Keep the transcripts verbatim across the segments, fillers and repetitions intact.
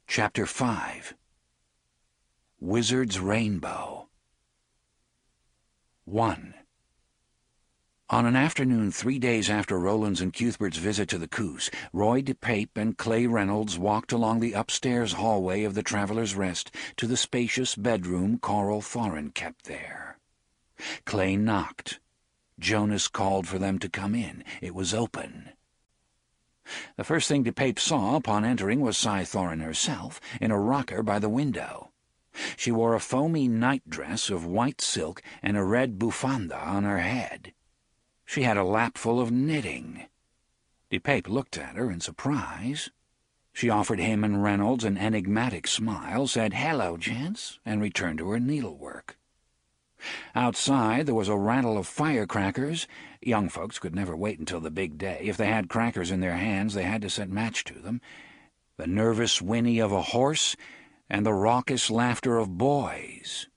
Chapter five. Wizard's Rainbow. one. On an afternoon three days after Roland's and Cuthbert's visit to the Coos, Roy DePape and Clay Reynolds walked along the upstairs hallway of the Traveller's Rest to the spacious bedroom Coral Thorin kept there. Clay knocked. Jonas called for them to come in. It was open. The first thing DePape saw upon entering was Cy Thorin herself, in a rocker by the window. She wore a foamy nightdress of white silk and a red bufanda on her head. She had a lapful of knitting. DePape looked at her in surprise. She offered him and Reynolds an enigmatic smile, said, "Hello, gents," and returned to her needlework. Outside there was a rattle of firecrackers. Young folks could never wait until the big day. If they had crackers in their hands, they had to set match to them. The nervous whinny of a horse and the raucous laughter of boys.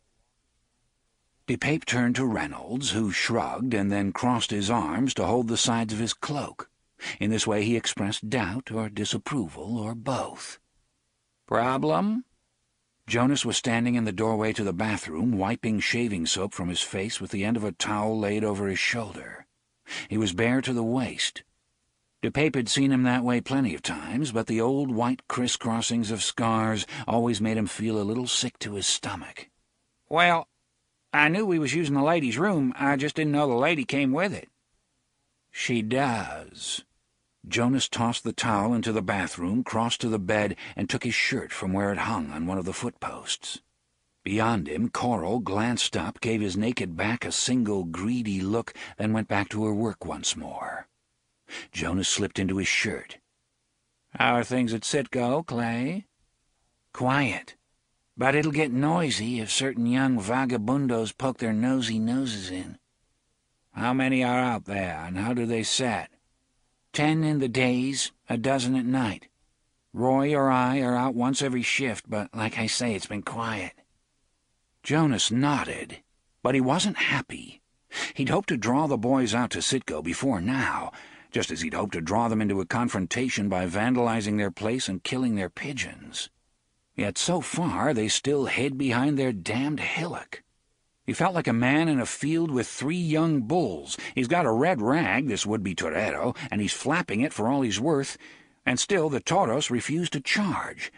DePape turned to Reynolds, who shrugged and then crossed his arms to hold the sides of his cloak. In this way he expressed doubt or disapproval or both. "Problem?" Jonas was standing in the doorway to the bathroom, wiping shaving soap from his face with the end of a towel laid over his shoulder. He was bare to the waist. DePape had seen him that way plenty of times, but the old white crisscrossings of scars always made him feel a little sick to his stomach. "Well, I knew we was using the ladies' room. I just didn't know the lady came with it." "She does." Jonas tossed the towel into the bathroom, crossed to the bed, and took his shirt from where it hung on one of the footposts. Beyond him, Coral glanced up, gave his naked back a single greedy look, then went back to her work once more. Jonas slipped into his shirt. "How are things at Citgo, Clay?" "Quiet. But it'll get noisy if certain young vagabundos poke their nosy noses in." "How many are out there, and how do they set?" Ten in the days, a dozen at night. Roy or I are out once every shift, but like I say, it's been quiet." Jonas nodded, but he wasn't happy. He'd hoped to draw the boys out to Citgo before now, just as he'd hoped to draw them into a confrontation by vandalizing their place and killing their pigeons. Yet so far they still hid behind their damned hillock. He felt like a man in a field with three young bulls. He's got a red rag, this would-be torero, and he's flapping it for all he's worth, and still the toros refuse to charge.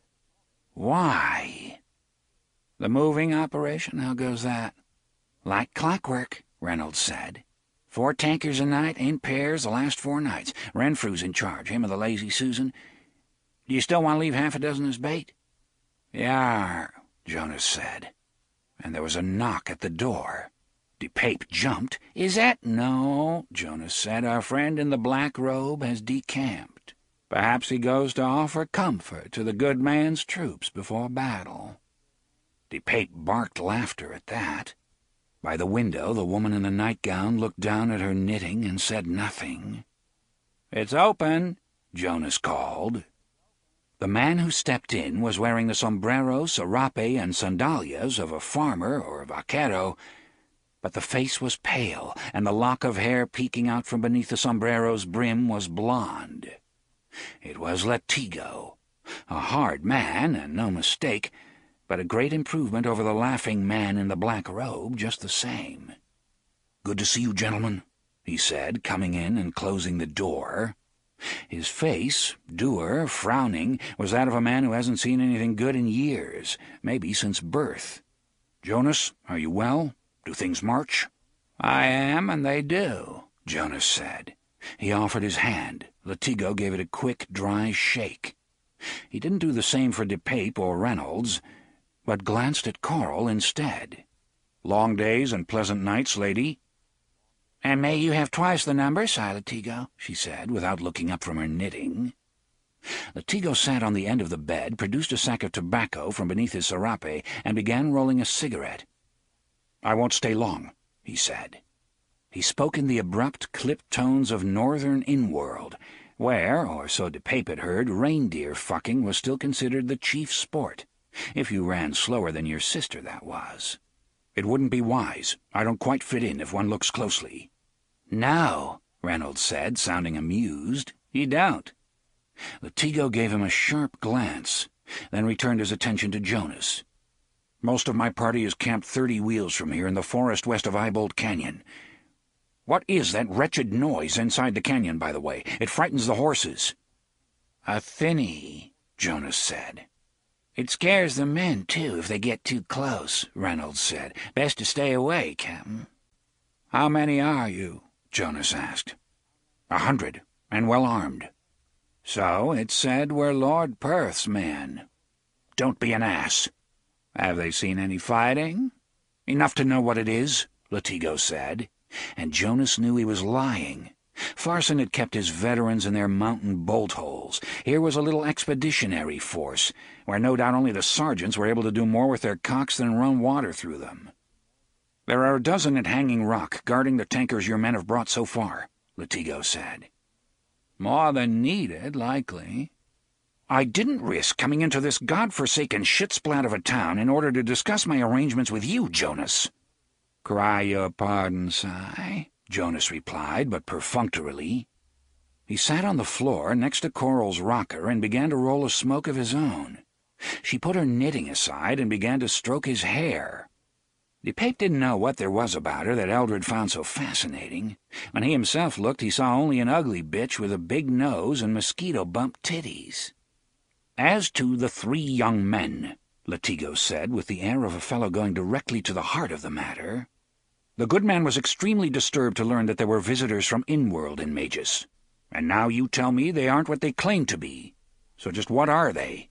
Why? "The moving operation, how goes that?" "Like clockwork," Reynolds said. "Four tankers a night, in pairs, the last four nights. Renfrew's in charge, him or the Lazy Susan. Do you still want to leave half a dozen as bait?" "Yar," Jonas said. And there was a knock at the door. DePape jumped. "Is that—" "No," Jonas said. "Our friend in the black robe has decamped. Perhaps he goes to offer comfort to the good man's troops before battle." DePape barked laughter at that. By the window, the woman in the nightgown looked down at her knitting and said nothing. "It's open," Jonas called. The man who stepped in was wearing the sombrero, serape, and sandalias of a farmer or a vaquero, but the face was pale, and the lock of hair peeking out from beneath the sombrero's brim was blonde. It was Latigo, a hard man, and no mistake, but a great improvement over the laughing man in the black robe just the same. "Good to see you, gentlemen," he said, coming in and closing the door. His face, dour, frowning, was that of a man who hasn't seen anything good in years, maybe since birth. "Jonas, are you well? Do things march?" "I am, and they do," Jonas said. He offered his hand. Latigo gave it a quick, dry shake. He didn't do the same for DePape or Reynolds, but glanced at Coral instead. "Long days and pleasant nights, lady." "And may you have twice the number, Cy Latigo," she said, without looking up from her knitting. Latigo sat on the end of the bed, produced a sack of tobacco from beneath his serape, and began rolling a cigarette. "I won't stay long," he said. He spoke in the abrupt, clipped tones of northern in-world, where, or so DePape had heard, reindeer fucking was still considered the chief sport. If you ran slower than your sister, that was. "It wouldn't be wise. I don't quite fit in if one looks closely." "No," Reynolds said, sounding amused. "You don't." Latigo gave him a sharp glance. then returned his attention to Jonas. "Most of my party is camped thirty wheels from here in the forest west of Eyebolt Canyon. What is that wretched noise inside the canyon, by the way? It frightens the horses." "A thinny," Jonas said. "It scares the men, too, if they get too close," Reynolds said. "Best to stay away, Captain." "How many are you?" Jonas asked. "A hundred, and well armed." "So it's said we're Lord Perth's men." "Don't be an ass." "Have they seen any fighting?" "Enough to know what it is," Latigo said, and Jonas knew he was lying. Farson had kept his veterans in their mountain bolt holes. Here was a little expeditionary force, where no doubt only the sergeants were able to do more with their cocks than run water through them. "There are a dozen at Hanging Rock, guarding the tankers your men have brought so far," Latigo said. "More than needed, likely." "I didn't risk coming into this god-forsaken shit-splat of a town in order to discuss my arrangements with you, Jonas." "Cry your pardon, Si," Jonas replied, but perfunctorily. He sat on the floor next to Coral's rocker and began to roll a smoke of his own. She put her knitting aside and began to stroke his hair. DePape didn't know what there was about her that Eldred found so fascinating. When he himself looked, he saw only an ugly bitch with a big nose and mosquito-bump titties. "As to the three young men," Latigo said, with the air of a fellow going directly to the heart of the matter, "the good man was extremely disturbed to learn that there were visitors from Inworld in Magus. And now you tell me they aren't what they claim to be. So just what are they?"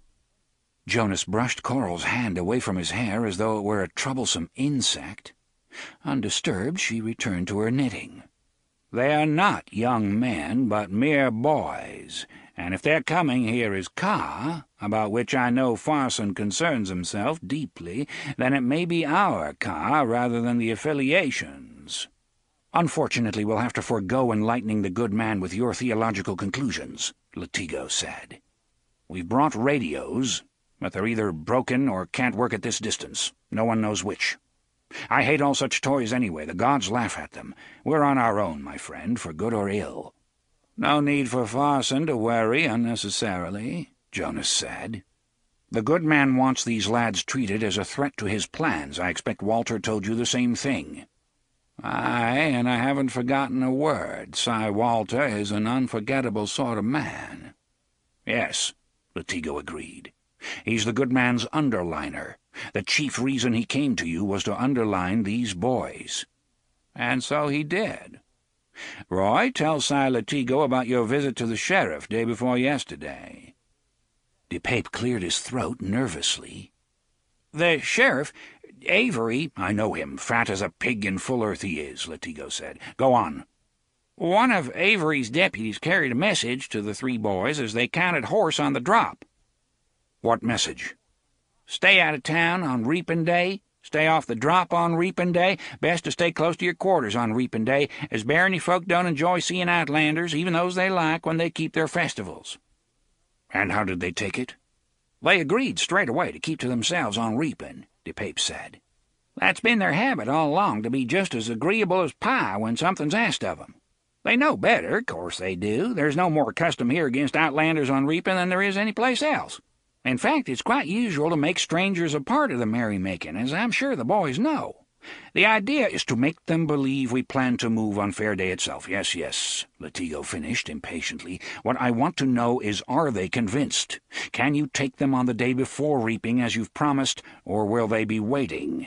Jonas brushed Coral's hand away from his hair as though it were a troublesome insect. Undisturbed, she returned to her knitting. "They are not young men, but mere boys, and if their coming here is Ka, about which I know Farson concerns himself deeply, then it may be our Ka rather than the affiliations." "Unfortunately, we'll have to forego enlightening the good man with your theological conclusions," Latigo said. "We've brought radios, but they're either broken or can't work at this distance. No one knows which. I hate all such toys anyway. The gods laugh at them. We're on our own, my friend, for good or ill." "No need for Farson to worry unnecessarily," Jonas said. "The good man wants these lads treated as a threat to his plans. I expect Walter told you the same thing." "Aye, and I haven't forgotten a word. Si Walter is an unforgettable sort of man." "Yes," Latigo agreed. "He's the good man's underliner. The chief reason he came to you was to underline these boys." "And so he did. Roy, tell Si Latigo about your visit to the sheriff day before yesterday." DePape cleared his throat nervously. "The sheriff, Avery—" "I know him. Fat as a pig in full earth he is," Latigo said. "Go on." "One of Avery's deputies carried a message to the three boys as they counted horse on the drop." "What message?" "Stay out of town on reaping day. Stay off the drop on reaping day. Best to stay close to your quarters on reaping day, as Barony folk don't enjoy seeing outlanders, even those they like, when they keep their festivals." "And how did they take it?" "They agreed straight away to keep to themselves on reaping," DePape said. "That's been their habit all along, to be just as agreeable as pie when something's asked of 'em. They know better, 'course they do. There's no more custom here against outlanders on reaping than there is any place else. In fact, it's quite usual to make strangers a part of the merrymaking, as I'm sure the boys know. The idea is to make them believe we plan to move on Fair Day itself. Yes, yes," Latigo finished impatiently. "What I want to know is, are they convinced? Can you take them on the day before reaping as you've promised, or will they be waiting?"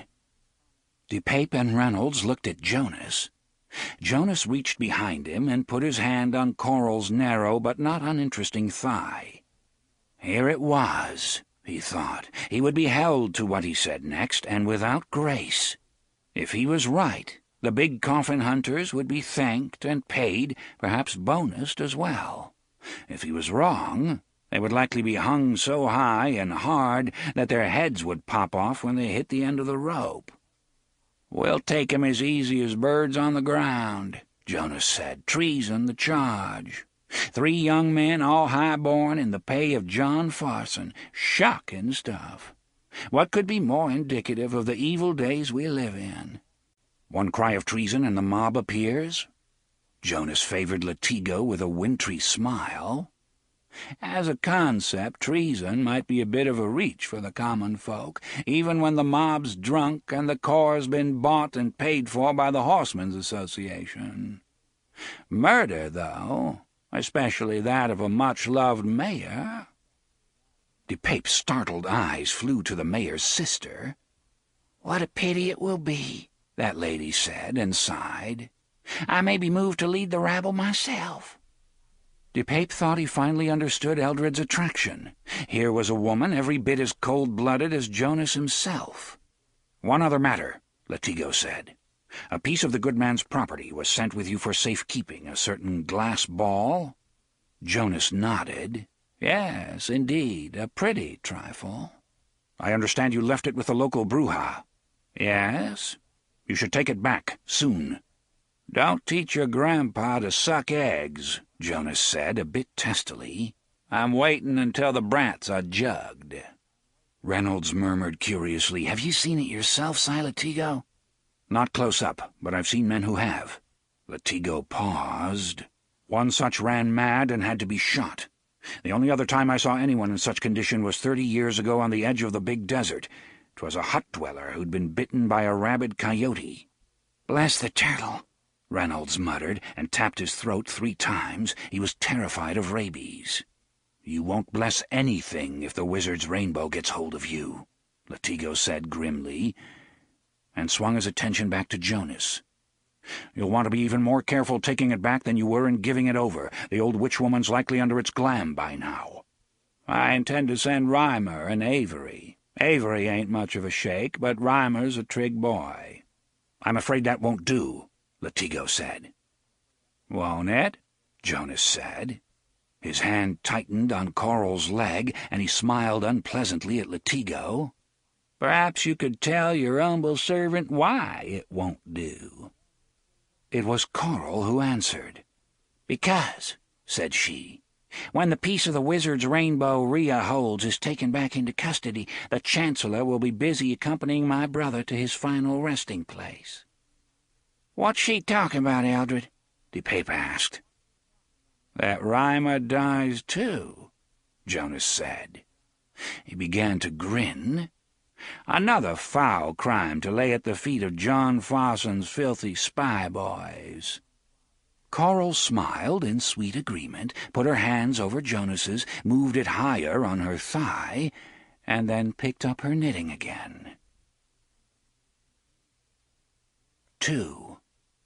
DePape and Reynolds looked at Jonas. Jonas reached behind him and put his hand on Coral's narrow but not uninteresting thigh. Here it was, he thought. He would be held to what he said next, and without grace. If he was right, the big coffin hunters would be thanked and paid, perhaps bonused as well. If he was wrong, they would likely be hung so high and hard that their heads would pop off when they hit the end of the rope. "We'll take 'em as easy as birds on the ground," Jonas said. "Treason the charge. Three young men, all high-born, in the pay of John Farson. Shocking stuff. What could be more indicative of the evil days we live in? One cry of treason and the mob appears?" Jonas favored Latigo with a wintry smile. As a concept, treason might be a bit of a reach for the common folk, even when the mob's drunk and the corps been bought and paid for by the Horsemen's Association. Murder, though, especially that of a much-loved mayor—" DePape's startled eyes flew to the mayor's sister. "What a pity it will be," that lady said, and sighed. "I may be moved to lead the rabble myself." DePape thought he finally understood Eldred's attraction. Here was a woman every bit as cold-blooded as Jonas himself. "One other matter," Latigo said. "A piece of the good man's property was sent with you for safekeeping, a certain glass ball?" Jonas nodded. "Yes, indeed, a pretty trifle." "I understand you left it with the local Bruja." "Yes." "You should take it back, soon." "Don't teach your grandpa to suck eggs," Jonas said, a bit testily. "I'm waiting until the brats are jugged." Reynolds murmured curiously, "Have you seen it yourself, Si Latigo?" "Not close up, but I've seen men who have." Latigo paused. "One such ran mad and had to be shot. The only other time I saw anyone in such condition was thirty years ago on the edge of the big desert. 'Twas a hut-dweller who'd been bitten by a rabid coyote." "Bless the turtle," Reynolds muttered, and tapped his throat three times. He was terrified of rabies. "You won't bless anything if the wizard's rainbow gets hold of you," Latigo said grimly, and swung his attention back to Jonas. "You'll want to be even more careful taking it back than you were in giving it over. The old witch-woman's likely under its glam by now." "I intend to send Reimer and Avery. Avery ain't much of a shake, but Reimer's a trig boy." "I'm afraid that won't do," Latigo said. "Won't it?" Jonas said. His hand tightened on Coral's leg, and he smiled unpleasantly at Latigo. "Perhaps you could tell your humble servant why it won't do." It was Coral who answered. "Because," said she, "when the piece of the wizard's rainbow Rhea holds is taken back into custody, the Chancellor will be busy accompanying my brother to his final resting place." "What's she talking about, Eldred?" DePape asked. "That Reimer dies too," Jonas said. He began to grin. "Another foul crime to lay at the feet of John Farson's filthy spy boys." Coral smiled in sweet agreement, put her hands over Jonas's, moved it higher on her thigh, and then picked up her knitting again. Two.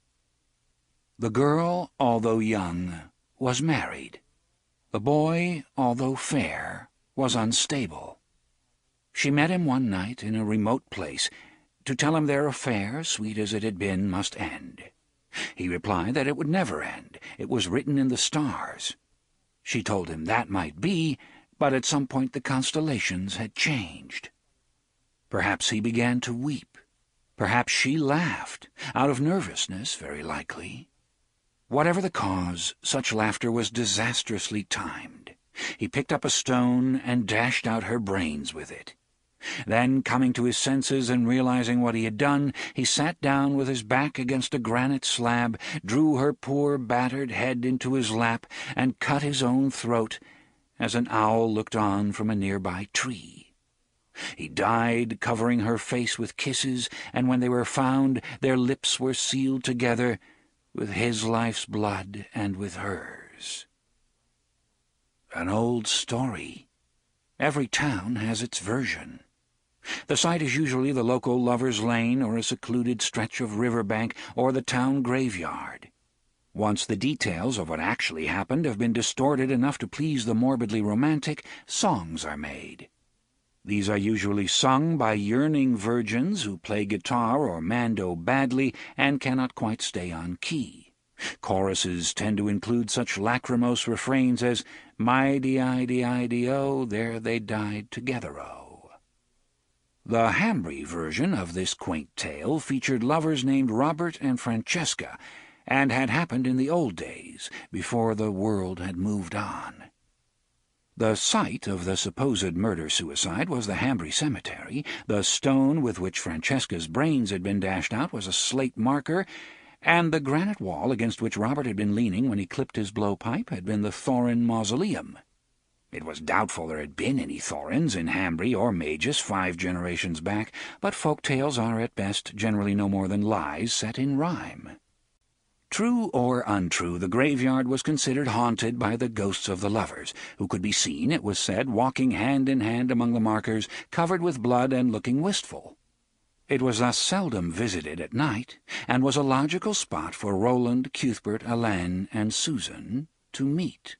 The girl, although young, was married. The boy, although fair, was unstable. She met him one night in a remote place to tell him their affair, sweet as it had been, must end. He replied that it would never end. It was written in the stars. She told him that might be, but at some point the constellations had changed. Perhaps he began to weep. Perhaps she laughed, out of nervousness, very likely. Whatever the cause, such laughter was disastrously timed. He picked up a stone and dashed out her brains with it. Then, coming to his senses and realizing what he had done, he sat down with his back against a granite slab, drew her poor battered head into his lap, and cut his own throat as an owl looked on from a nearby tree. He died, covering her face with kisses, and when they were found, their lips were sealed together with his life's blood and with hers. An old story. Every town has its version. The site is usually the local lover's lane or a secluded stretch of riverbank or the town graveyard. Once the details of what actually happened have been distorted enough to please the morbidly romantic, songs are made. These are usually sung by yearning virgins who play guitar or mando badly and cannot quite stay on key. Choruses tend to include such lachrymose refrains as "My-de-I-de-I-de-oh, there they died together-oh." The Hambry version of this quaint tale featured lovers named Robert and Francesca, and had happened in the old days, before the world had moved on. The site of the supposed murder-suicide was the Hambry Cemetery. The stone with which Francesca's brains had been dashed out was a slate marker, and the granite wall against which Robert had been leaning when he clipped his blowpipe had been the Thorin Mausoleum. It was doubtful there had been any Thorins in Hambry or Magus five generations back, but folk tales are at best generally no more than lies set in rhyme. True or untrue, the graveyard was considered haunted by the ghosts of the lovers, who could be seen, it was said, walking hand in hand among the markers, covered with blood and looking wistful. It was thus seldom visited at night, and was a logical spot for Roland, Cuthbert, Alain, and Susan to meet.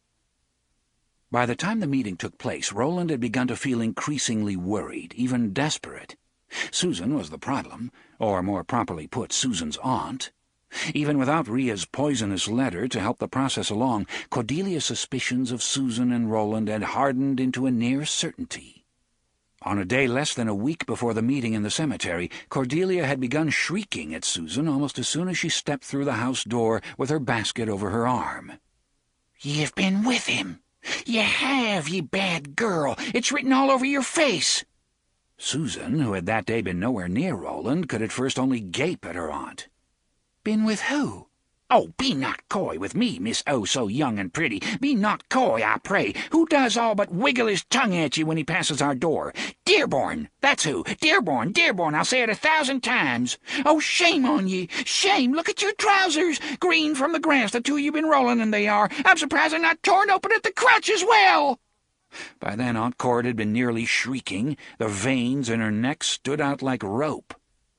By the time the meeting took place, Roland had begun to feel increasingly worried, even desperate. Susan was the problem, or more properly put, Susan's aunt. Even without Ria's poisonous letter to help the process along, Cordelia's suspicions of Susan and Roland had hardened into a near certainty. On a day less than a week before the meeting in the cemetery, Cordelia had begun shrieking at Susan almost as soon as she stepped through the house door with her basket over her arm. "You've been with him! You have, you bad girl! It's written all over your face!" Susan, who had that day been nowhere near Roland, could at first only gape at her aunt. "Been with who?" "Oh, be not coy with me, Miss Oh so young and pretty. Be not coy, I pray. Who does all but wiggle his tongue at you when he passes our door? Dearborn, that's who. Dearborn, Dearborn, I'll say it a thousand times. Oh, shame on ye, shame. Look at your trousers, green from the grass, the two you've been rolling in they are. I'm surprised they're not torn open at the crotch as well." By then Aunt Cord had been nearly shrieking. The veins in her neck stood out like rope.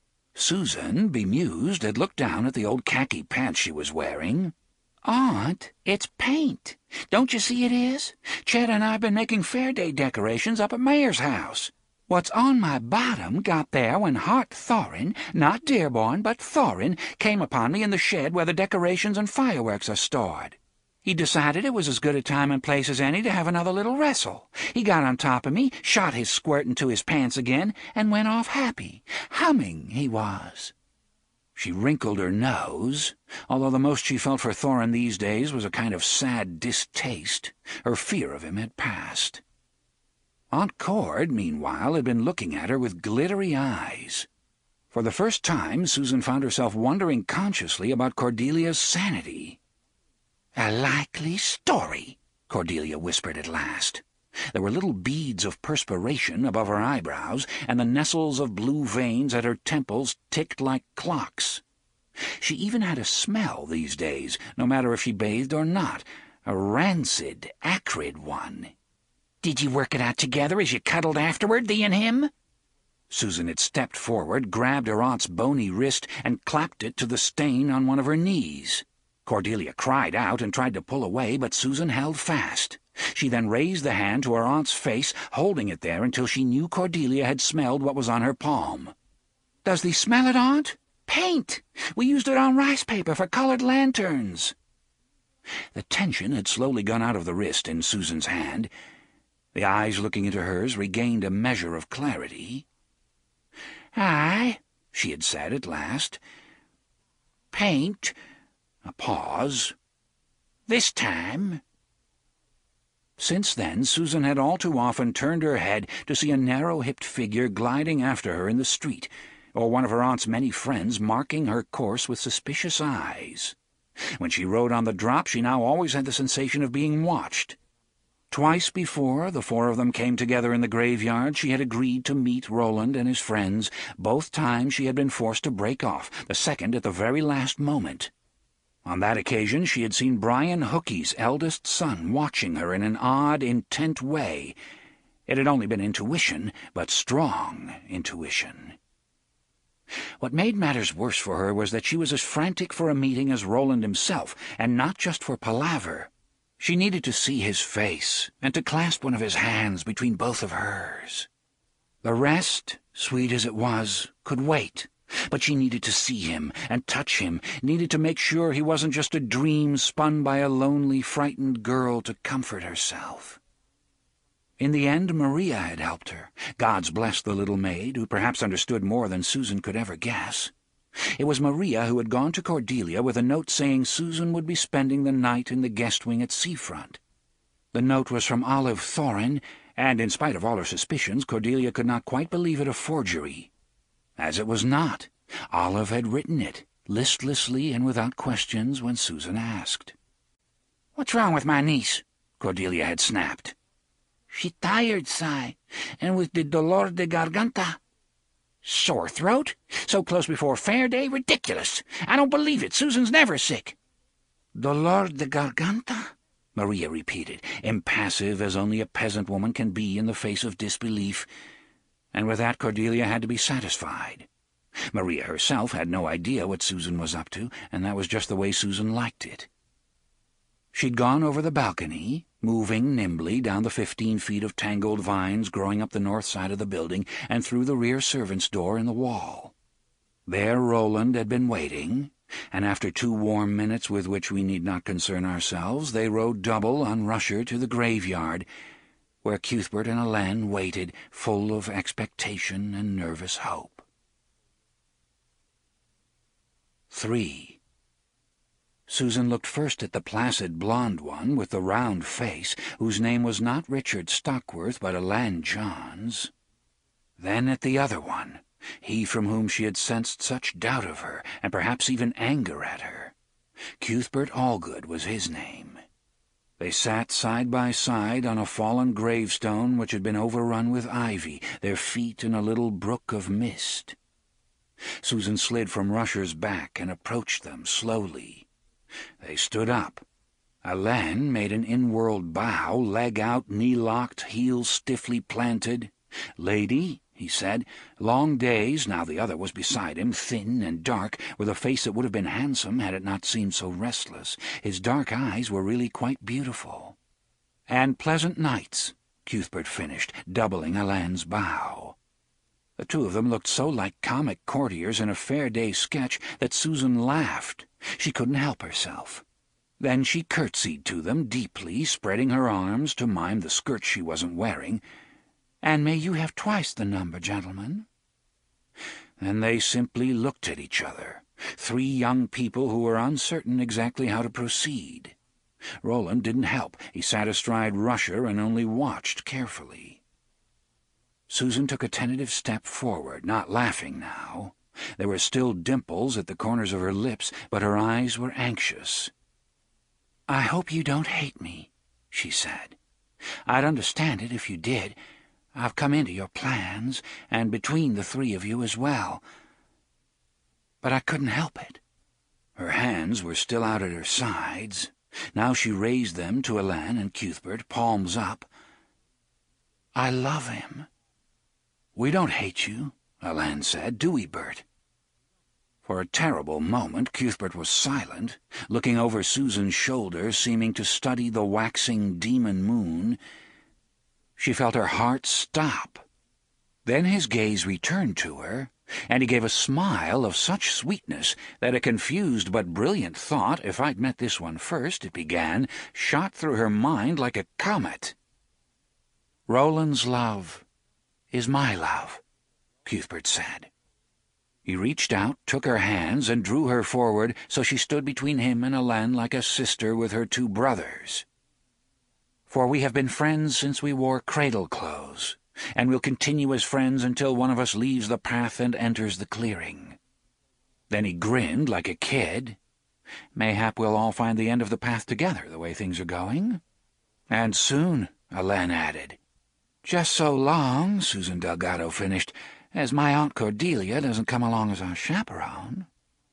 Susan, bemused, had looked down at the old khaki pants she was wearing. "Aunt, it's paint. Don't you see it is? Chet and I have been making Fair Day decorations up at Mayor's house. What's on my bottom got there when Hart Thorin, not Dearborn, but Thorin, came upon me in the shed where the decorations and fireworks are stored. He decided it was as good a time and place as any to have another little wrestle. He got on top of me, shot his squirt into his pants again, and went off happy. Humming, he was." She wrinkled her nose. Although the most she felt for Thorin these days was a kind of sad distaste, her fear of him had passed. Aunt Cord, meanwhile, had been looking at her with glittery eyes. For the first time, Susan found herself wondering consciously about Cordelia's sanity. "A likely story," Cordelia whispered at last. There were little beads of perspiration above her eyebrows, and the nestles of blue veins at her temples ticked like clocks. She even had a smell these days, no matter if she bathed or not, a rancid, acrid one. "Did you work it out together as you cuddled afterward, thee and him?" Susan had stepped forward, grabbed her aunt's bony wrist, and clapped it to the stain on one of her knees. Cordelia cried out and tried to pull away, but Susan held fast. She then raised the hand to her aunt's face, holding it there until she knew Cordelia had smelled what was on her palm. "Does thee smell it, Aunt? Paint! We used it on rice paper for colored lanterns." The tension had slowly gone out of the wrist in Susan's hand. The eyes looking into hers regained a measure of clarity. "Aye," she had said at last. "Paint." A pause. "This time." Since then, Susan had all too often turned her head to see a narrow-hipped figure gliding after her in the street, or one of her aunt's many friends marking her course with suspicious eyes. When she rode on the drop, she now always had the sensation of being watched. Twice before the four of them came together in the graveyard, she had agreed to meet Roland and his friends. Both times she had been forced to break off, the second at the very last moment. On that occasion she had seen Brian Hookie's eldest son watching her in an odd, intent way. It had only been intuition, but strong intuition. What made matters worse for her was that she was as frantic for a meeting as Roland himself, and not just for palaver. She needed to see his face, and to clasp one of his hands between both of hers. The rest, sweet as it was, could wait. But she needed to see him and touch him, needed to make sure he wasn't just a dream spun by a lonely, frightened girl to comfort herself. In the end, Maria had helped her. Gods bless the little maid, who perhaps understood more than Susan could ever guess. It was Maria who had gone to Cordelia with a note saying Susan would be spending the night in the guest wing at Seafront. The note was from Olive Thorin, and in spite of all her suspicions, Cordelia could not quite believe it a forgery. As it was not. Olive had written it, listlessly and without questions, when Susan asked. "What's wrong with my niece?" Cordelia had snapped. She tired, Si, and with the dolor de garganta. Sore throat? So close before fair day? Ridiculous! I don't believe it. Susan's never sick. Dolor de garganta? Maria repeated, impassive as only a peasant woman can be in the face of disbelief. And with that Cordelia had to be satisfied. Maria herself had no idea what Susan was up to, and that was just the way Susan liked it. She'd gone over the balcony, moving nimbly down the fifteen feet of tangled vines growing up the north side of the building and through the rear servants' door in the wall. There Roland had been waiting, and after two warm minutes with which we need not concern ourselves, they rode double on Rusher to the graveyard, where Cuthbert and Hélène waited, full of expectation and nervous hope. Three. Susan looked first at the placid blonde one with the round face, whose name was not Richard Stockworth but Hélène Johns. Then at the other one, he from whom she had sensed such doubt of her, and perhaps even anger at her. Cuthbert Allgood was his name. They sat side by side on a fallen gravestone which had been overrun with ivy, their feet in a little brook of mist. Susan slid from Rusher's back and approached them slowly. They stood up. Hélène made an in-world bow, leg out, knee-locked, heels stiffly planted. "Lady," he said, long days, now the other was beside him, thin and dark, with a face that would have been handsome had it not seemed so restless. His dark eyes were really quite beautiful. "And pleasant nights," Cuthbert finished, doubling Hélène's bow. The two of them looked so like comic courtiers in a fair day sketch that Susan laughed. She couldn't help herself. Then she curtsied to them deeply, spreading her arms to mime the skirt she wasn't wearing. "And may you have twice the number, gentlemen." Then they simply looked at each other, three young people who were uncertain exactly how to proceed. Roland didn't help. He sat astride Rusher and only watched carefully. Susan took a tentative step forward, not laughing now. There were still dimples at the corners of her lips, but her eyes were anxious. "I hope you don't hate me," she said. "I'd understand it if you did. I've come into your plans, and between the three of you as well. But I couldn't help it." Her hands were still out at her sides. Now she raised them to Hélène and Cuthbert, palms up. "I love him." "We don't hate you," Hélène said, "do we, Bert?" For a terrible moment Cuthbert was silent, looking over Susan's shoulder, seeming to study the waxing demon moon. She felt her heart stop. Then his gaze returned to her, and he gave a smile of such sweetness that a confused but brilliant thought, "If I'd met this one first," it began, shot through her mind like a comet. "Roland's love is my love," Cuthbert said. He reached out, took her hands, and drew her forward so she stood between him and Hélène like a sister with her two brothers. "For we have been friends since we wore cradle clothes, and we'll continue as friends until one of us leaves the path and enters the clearing." Then he grinned like a kid. "Mayhap we'll all find the end of the path together, the way things are going." "And soon," Hélène added. "Just so long," Susan Delgado finished, "as my Aunt Cordelia doesn't come along as our chaperone."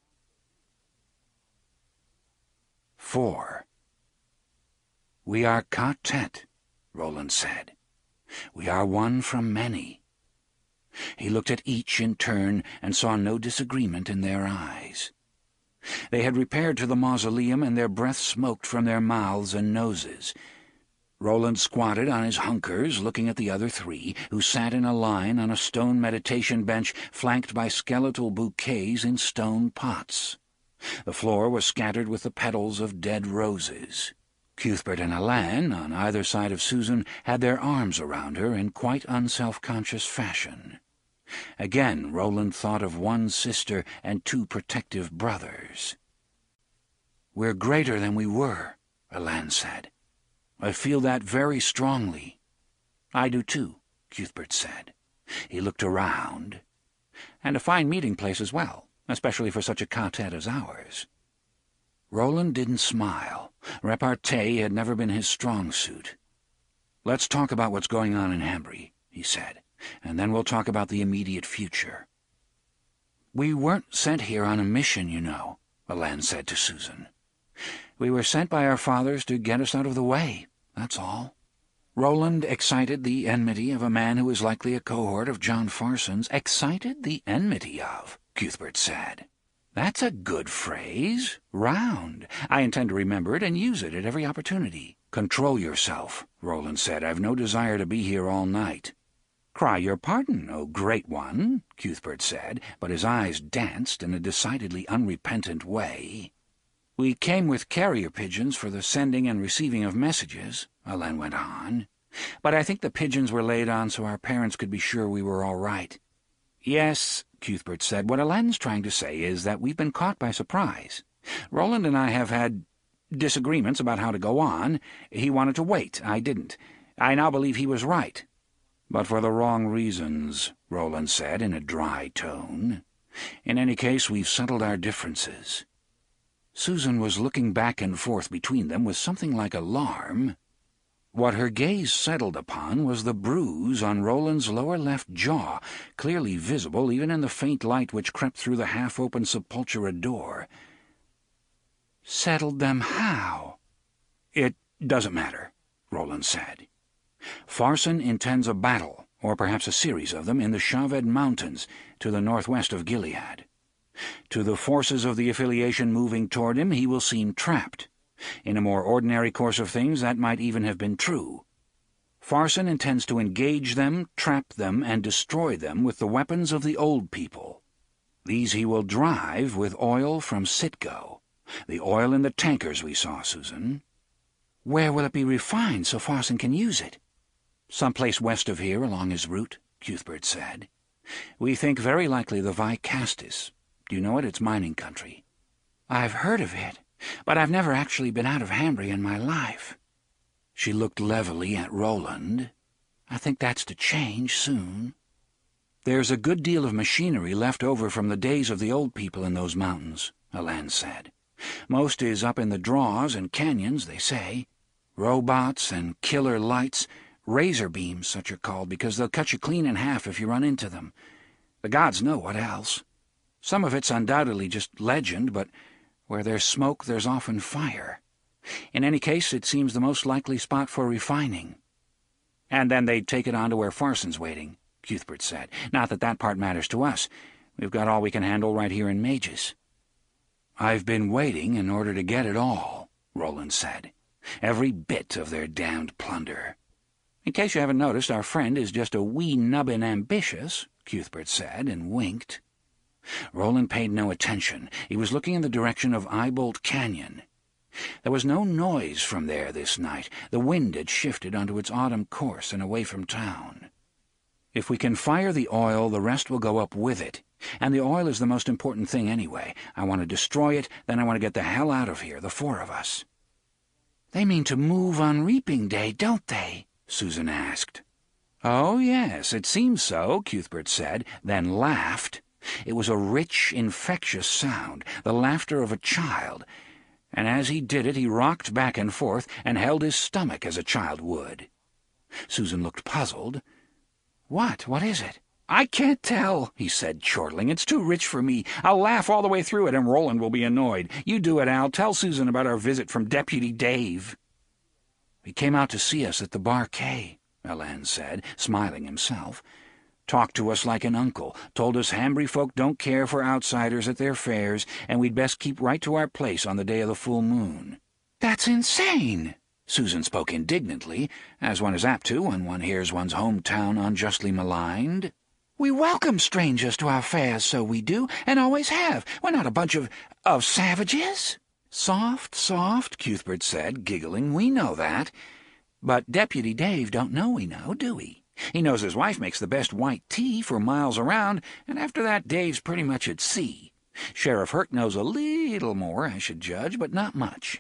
Four. "We are quartet," Roland said. "We are one from many." He looked at each in turn and saw no disagreement in their eyes. They had repaired to the mausoleum, and their breath smoked from their mouths and noses. Roland squatted on his hunkers, looking at the other three, who sat in a line on a stone meditation bench flanked by skeletal bouquets in stone pots. The floor was scattered with the petals of dead roses. Cuthbert and Hélène, on either side of Susan, had their arms around her in quite unself-conscious fashion. Again Roland thought of one sister and two protective brothers. "We're greater than we were," Hélène said. "I feel that very strongly." "I do too," Cuthbert said. He looked around. "And a fine meeting place as well, especially for such a quartet as ours." Roland didn't smile. Repartee had never been his strong suit. "Let's talk about what's going on in Hambry," he said, "and then we'll talk about the immediate future." "We weren't sent here on a mission, you know," Elaine said to Susan. "We were sent by our fathers to get us out of the way, that's all." Roland excited the enmity of a man who was likely a cohort of John Farson's. "Excited the enmity of," Cuthbert said. "That's a good phrase. Round. I intend to remember it and use it at every opportunity." "Control yourself," Roland said. "I've no desire to be here all night." "Cry your pardon, O Great One," Cuthbert said, but his eyes danced in a decidedly unrepentant way. "We came with carrier pigeons for the sending and receiving of messages," Elaine went on. "But I think the pigeons were laid on so our parents could be sure we were all right." "Yes," Cuthbert said, "what Elaine's trying to say is that we've been caught by surprise. Roland and I have had disagreements about how to go on. He wanted to wait. I didn't. I now believe he was right." "But for the wrong reasons," Roland said in a dry tone. "In any case, we've settled our differences." Susan was looking back and forth between them with something like alarm. What her gaze settled upon was the bruise on Roland's lower left jaw, clearly visible even in the faint light which crept through the half-open Sepultura door. "Settled them how?" "It doesn't matter," Roland said. "Farson intends a battle, or perhaps a series of them, in the Shaved Mountains, to the northwest of Gilead. To the forces of the affiliation moving toward him, he will seem trapped. In a more ordinary course of things, that might even have been true. Farson intends to engage them, trap them, and destroy them with the weapons of the old people. These he will drive with oil from Citgo, the oil in the tankers we saw, Susan." "Where will it be refined so Farson can use it?" "Someplace west of here along his route," Cuthbert said. "We think very likely the Vicastis. Do you know it? It's mining country." "I've heard of it, but I've never actually been out of Hambry in my life." She looked levelly at Roland. "I think that's to change soon." "There's a good deal of machinery left over from the days of the old people in those mountains," Elaine said. "Most is up in the draws and canyons, they say. Robots and killer lights, razor beams, such are called, because they'll cut you clean in half if you run into them. The gods know what else. Some of it's undoubtedly just legend, but where there's smoke there's often fire. In any case, it seems the most likely spot for refining." "And then they'd take it on to where Farson's waiting," Cuthbert said. "Not that that part matters to us. We've got all we can handle right here in Mages." "I've been waiting in order to get it all," Roland said. "Every bit of their damned plunder." "In case you haven't noticed, our friend is just a wee nubbin ambitious," Cuthbert said, and winked. Roland paid no attention. He was looking in the direction of Eyebolt Canyon. There was no noise from there this night. The wind had shifted onto its autumn course and away from town. "If we can fire the oil, the rest will go up with it. And the oil is the most important thing anyway. I want to destroy it, then I want to get the hell out of here, the four of us." "They mean to move on Reaping Day, don't they?" Susan asked. "Oh, yes, it seems so," Cuthbert said, then laughed. It was a rich, infectious sound, the laughter of a child, and as he did it he rocked back and forth and held his stomach as a child would. Susan looked puzzled. "What? What is it?" "I can't tell," he said, chortling. "It's too rich for me. I'll laugh all the way through it, and Roland will be annoyed. You do it, Al. Tell Susan about our visit from Deputy Dave." "He came out to see us at the Barquet," Elaine said, smiling himself. "Talked to us like an uncle, told us Hambry folk don't care for outsiders at their fairs, and we'd best keep right to our place on the day of the full moon." "That's insane!" Susan spoke indignantly, as one is apt to when one hears one's hometown unjustly maligned. "We welcome strangers to our fairs, so we do, and always have. We're not a bunch of... of savages." "Soft, soft," Cuthbert said, giggling. "We know that. But Deputy Dave don't know we know, do we? He knows his wife makes the best white tea for miles around, and after that Dave's pretty much at sea. Sheriff Hurt knows a little more, I should judge, but not much."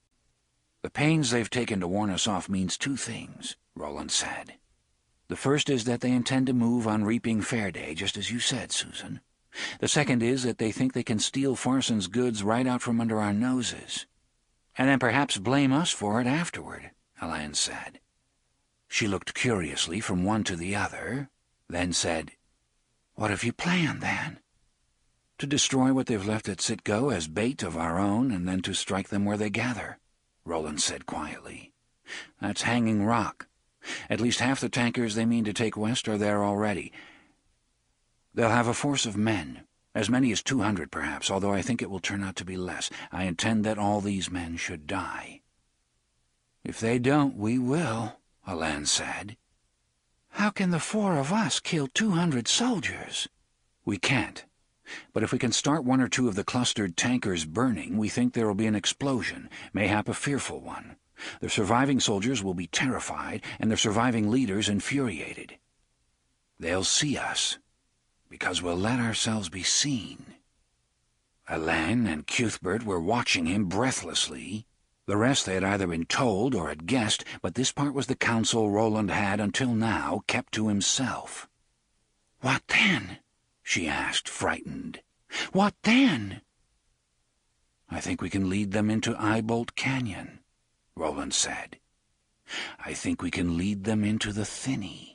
"The pains they've taken to warn us off means two things," Roland said. "The first is that they intend to move on Reaping Fair Day, just as you said, Susan. The second is that they think they can steal Farson's goods right out from under our noses. And then perhaps blame us for it afterward," Elaine said. She looked curiously from one to the other, then said, "What have you planned, then?" "To destroy what they've left at Citgo as bait of our own, and then to strike them where they gather," Roland said quietly. "That's Hanging Rock. At least half the tankers they mean to take west are there already. They'll have a force of men, as many as two hundred perhaps, although I think it will turn out to be less. I intend that all these men should die." "If they don't, we will," Alan said. "How can the four of us kill two hundred soldiers?" "We can't. But if we can start one or two of the clustered tankers burning, we think there will be an explosion, mayhap a fearful one. The surviving soldiers will be terrified, and the surviving leaders infuriated. They'll see us, because we'll let ourselves be seen." Alan and Cuthbert were watching him breathlessly. The rest they had either been told or had guessed, but this part was the counsel Roland had, until now, kept to himself. "What then?" she asked, frightened. "What then?" "I think we can lead them into Eyebolt Canyon," Roland said. "I think we can lead them into the Thinny."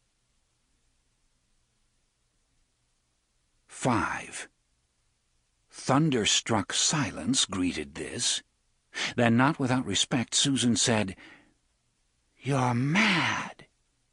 Five. Thunderstruck silence greeted this. Then, not without respect, Susan said, "You're mad."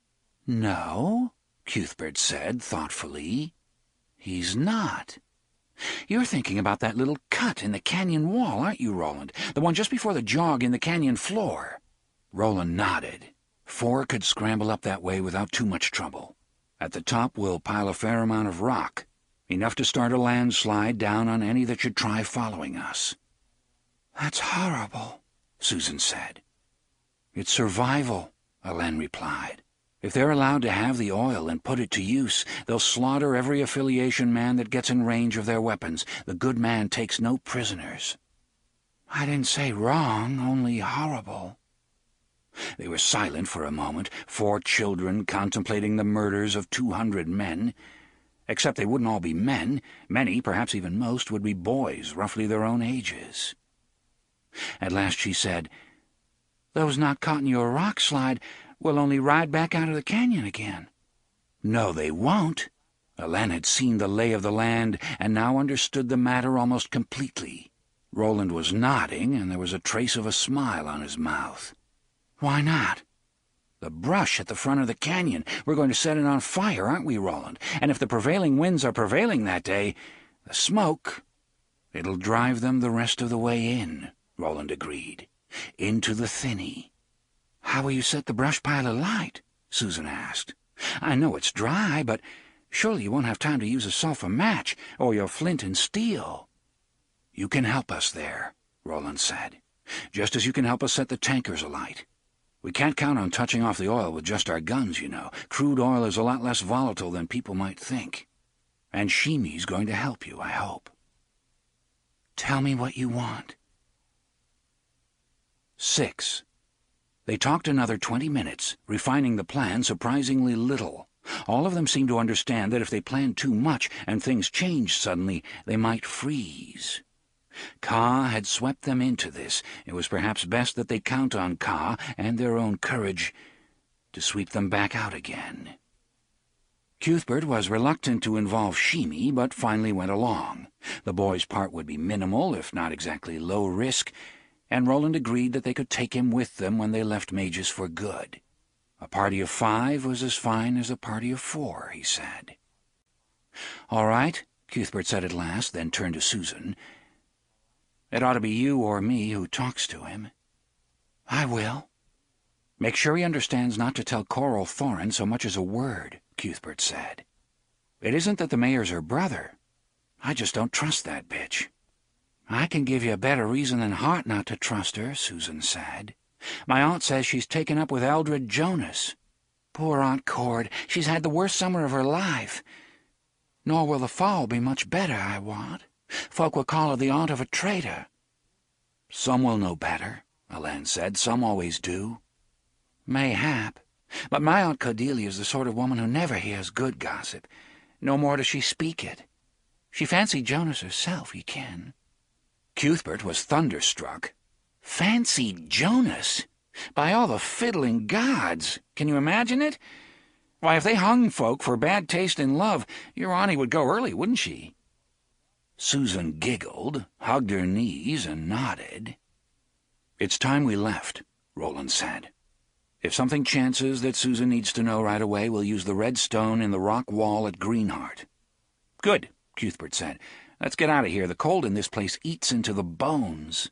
"No," Cuthbert said thoughtfully. "He's not. You're thinking about that little cut in the canyon wall, aren't you, Roland? The one just before the jog in the canyon floor." Roland nodded. "Four could scramble up that way without too much trouble. At the top we'll pile a fair amount of rock, enough to start a landslide down on any that should try following us." "That's horrible," Susan said. "It's survival," Alan replied. "If they're allowed to have the oil and put it to use, they'll slaughter every affiliation man that gets in range of their weapons. The good man takes no prisoners." "I didn't say wrong, only horrible." They were silent for a moment, four children contemplating the murders of two hundred men. Except they wouldn't all be men. Many, perhaps even most, would be boys, roughly their own ages. At last she said, "Those not caught in your rock slide will only ride back out of the canyon again." "No, they won't." Alan had seen the lay of the land and now understood the matter almost completely. Roland was nodding, and there was a trace of a smile on his mouth. "Why not?" "The brush at the front of the canyon. We're going to set it on fire, aren't we, Roland? And if the prevailing winds are prevailing that day, the smoke, it'll drive them the rest of the way in," Roland agreed. "Into the Thinny." "How will you set the brush pile alight?" Susan asked. "I know it's dry, but surely you won't have time to use a sulphur match, or your flint and steel." "You can help us there," Roland said, "just as you can help us set the tankers alight. We can't count on touching off the oil with just our guns, you know. Crude oil is a lot less volatile than people might think. And Shimi's going to help you, I hope." "Tell me what you want." Six. They talked another twenty minutes, refining the plan surprisingly little. All of them seemed to understand that if they planned too much and things changed suddenly, they might freeze. Ka had swept them into this. It was perhaps best that they count on Ka and their own courage to sweep them back out again. Cuthbert was reluctant to involve Shimi, but finally went along. The boy's part would be minimal, if not exactly low risk, and Roland agreed that they could take him with them when they left Mages for good. A party of five was as fine as a party of four, he said. "All right," Cuthbert said at last, then turned to Susan. "It ought to be you or me who talks to him." "I will." "Make sure he understands not to tell Coral Thorin so much as a word," Cuthbert said. "It isn't that the mayor's her brother. I just don't trust that bitch." "I can give you a better reason than heart not to trust her," Susan said. "My aunt says she's taken up with Eldred Jonas. Poor Aunt Cord, she's had the worst summer of her life. Nor will the fall be much better, I wot. Folk will call her the aunt of a traitor." "Some will know better," Alan said. "Some always do." "Mayhap. But my Aunt Cordelia's the sort of woman who never hears good gossip. No more does she speak it. She fancied Jonas herself, ye ken." Cuthbert was thunderstruck. "Fancied Jonas?" By all the fiddling gods! Can you imagine it? Why, if they hung folk for bad taste in love, your auntie would go early, wouldn't she?" Susan giggled, hugged her knees, and nodded. "It's time we left," Roland said. "If something chances that Susan needs to know right away, we'll use the red stone in the rock wall at Greenheart." "Good," Cuthbert said. "Let's get out of here. The cold in this place eats into the bones."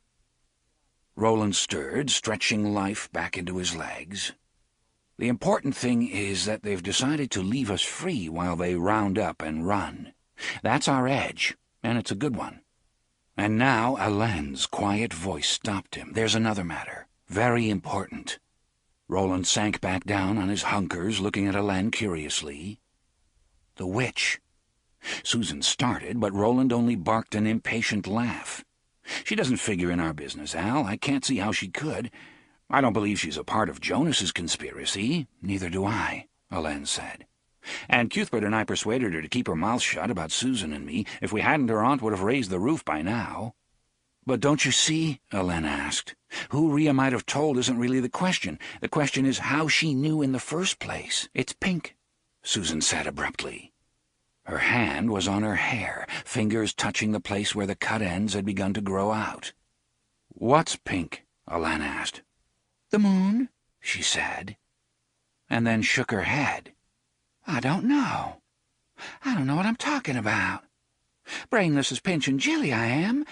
Roland stirred, stretching life back into his legs. "The important thing is that they've decided to leave us free while they round up and run. That's our edge, and it's a good one." And now Alain's quiet voice stopped him. "There's another matter, very important." Roland sank back down on his hunkers, looking at Alain curiously. "The witch." Susan started, but Roland only barked an impatient laugh. "She doesn't figure in our business, Al. I can't see how she could. I don't believe she's a part of Jonas's conspiracy." "Neither do I," Alain said. "And Cuthbert and I persuaded her to keep her mouth shut about Susan and me. If we hadn't, her aunt would have raised the roof by now." "But don't you see?" Alain asked. "Who Rhea might have told isn't really the question. The question is how she knew in the first place." "It's Pink," Susan said abruptly. Her hand was on her hair, fingers touching the place where the cut ends had begun to grow out. "What's Pink?" Alain asked. "The moon," she said, and then shook her head. "I don't know. I don't know what I'm talking about. Brainless as Pinch and Jilly I am.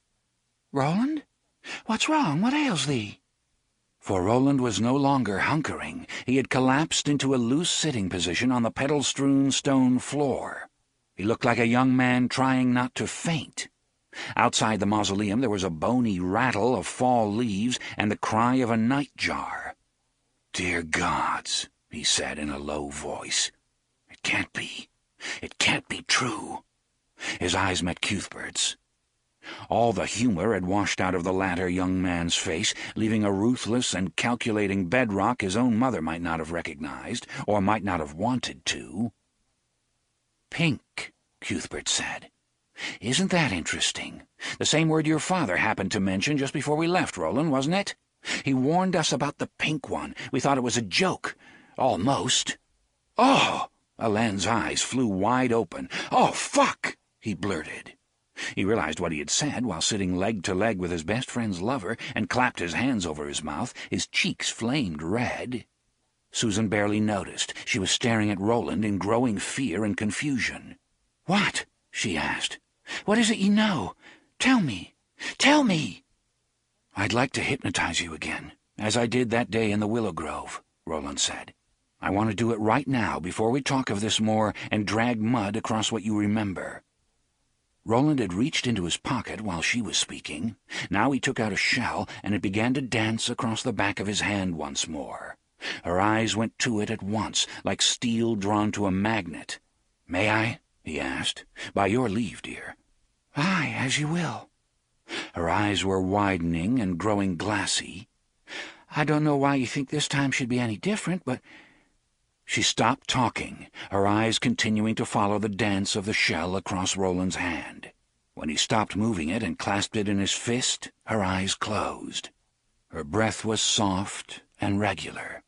Roland, what's wrong? What ails thee?" For Roland was no longer hunkering. He had collapsed into a loose sitting position on the petal-strewn stone floor. He looked like a young man trying not to faint. Outside the mausoleum there was a bony rattle of fall leaves and the cry of a nightjar. "Dear gods," he said in a low voice. "It can't be. It can't be true." His eyes met Cuthbert's. All the humor had washed out of the latter young man's face, leaving a ruthless and calculating bedrock his own mother might not have recognized, or might not have wanted to. "Pink," Cuthbert said. "Isn't that interesting? The same word your father happened to mention just before we left, Roland, wasn't it? He warned us about the pink one. We thought it was a joke. Almost." "Oh!" Alain's eyes flew wide open. "Oh, fuck!" he blurted. He realized what he had said while sitting leg to leg with his best friend's lover and clapped his hands over his mouth. His cheeks flamed red. Susan barely noticed. She was staring at Roland in growing fear and confusion. "What?" she asked. "What is it you know? Tell me. Tell me." "I'd like to hypnotize you again, as I did that day in the Willow Grove," Roland said. "I want to do it right now before we talk of this more and drag mud across what you remember." Roland had reached into his pocket while she was speaking. Now he took out a shell, and it began to dance across the back of his hand once more. Her eyes went to it at once, like steel drawn to a magnet. "May I?" he asked. "By your leave, dear." "Aye, as you will." Her eyes were widening and growing glassy. "I don't know why you think this time should be any different, but—" She stopped talking, her eyes continuing to follow the dance of the shell across Roland's hand. When he stopped moving it and clasped it in his fist, her eyes closed. Her breath was soft and regular.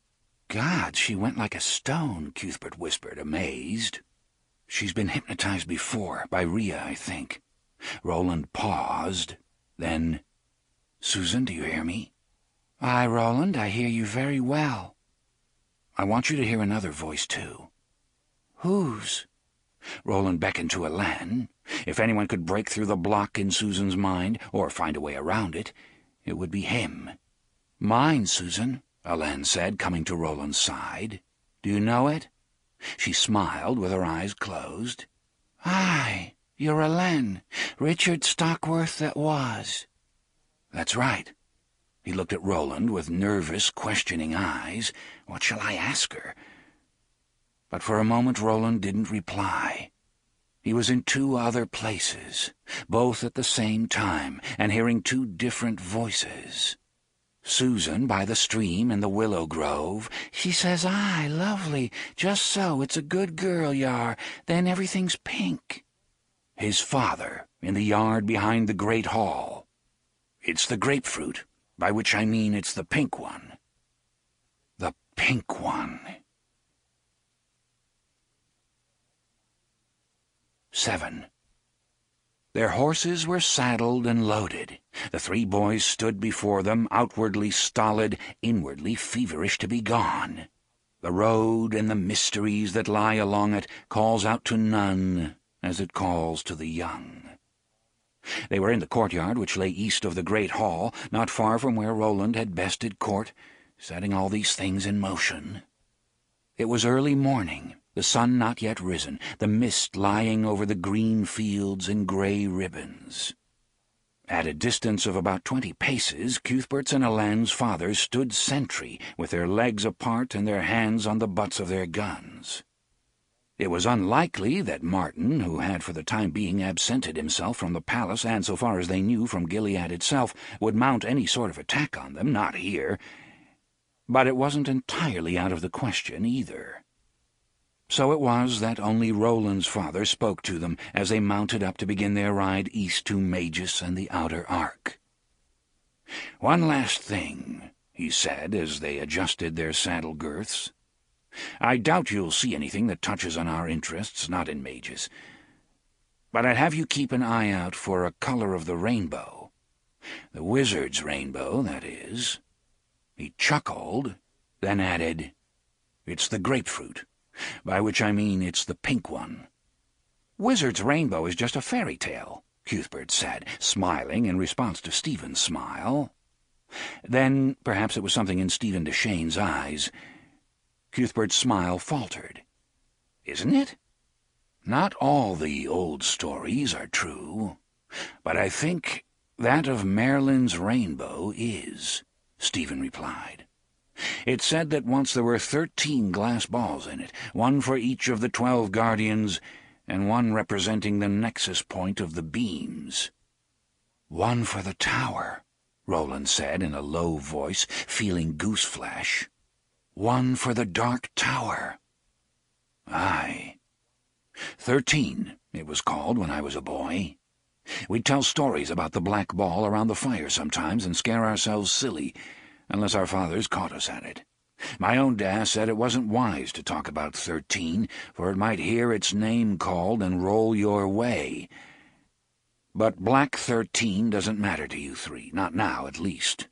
"God, she went like a stone," Cuthbert whispered, amazed. "She's been hypnotized before, by Rhea, I think." Roland paused, then, "Susan, do you hear me?" "Aye, Roland, I hear you very well." "I want you to hear another voice, too." "Whose?" Roland beckoned to Alain. If anyone could break through the block in Susan's mind, or find a way around it, it would be him. "Mine, Susan," Alain said, coming to Roland's side. "Do you know it?" She smiled with her eyes closed. "Aye, you're Alain, Richard Stockworth that was." "That's right." He looked at Roland with nervous, questioning eyes. What shall I ask her? But for a moment Roland didn't reply. He was in two other places, both at the same time, and hearing two different voices. Susan by the stream in the Willow Grove. "She says, aye, lovely, just so, it's a good girl, y'are, then everything's pink." His father in the yard behind the great hall. "It's the grapefruit," by which I mean it's the pink one. The pink one. Seven. Their horses were saddled and loaded. The three boys stood before them, outwardly stolid, inwardly feverish to be gone. The road and the mysteries that lie along it calls out to none as it calls to the young. They were in the courtyard which lay east of the great hall, not far from where Roland had bested court, setting all these things in motion. It was early morning, the sun not yet risen, the mist lying over the green fields in grey ribbons. At a distance of about twenty paces, Cuthbert's and Alan's fathers stood sentry, with their legs apart and their hands on the butts of their guns. It was unlikely that Martin, who had for the time being absented himself from the palace and, so far as they knew, from Gilead itself, would mount any sort of attack on them, not here. But it wasn't entirely out of the question either. So it was that only Roland's father spoke to them as they mounted up to begin their ride east to Magus and the Outer Ark. "One last thing," he said as they adjusted their saddle girths. "I doubt you'll see anything that touches on our interests, not in Magus. But I'd have you keep an eye out for a color of the rainbow. The wizard's rainbow, that is." He chuckled, then added, "It's the grapefruit, by which I mean it's the pink one." "Wizard's rainbow is just a fairy tale," Cuthbert said, smiling in response to Stephen's smile. Then perhaps it was something in Stephen Deschain's eyes. Cuthbert's smile faltered. "Isn't it? Not all the old stories are true, but I think that of Merlin's rainbow is," Stephen replied. "It said that once there were thirteen glass balls in it, one for each of the twelve guardians, and one representing the nexus point of the beams." "One for the tower," Roland said in a low voice, feeling goose-flesh. "One for the Dark Tower." "Aye. Thirteen, it was called when I was a boy. We'd tell stories about the black ball around the fire sometimes and scare ourselves silly, unless our fathers caught us at it. My own dad said it wasn't wise to talk about thirteen, for it might hear its name called and roll your way. But black thirteen doesn't matter to you three, not now at least.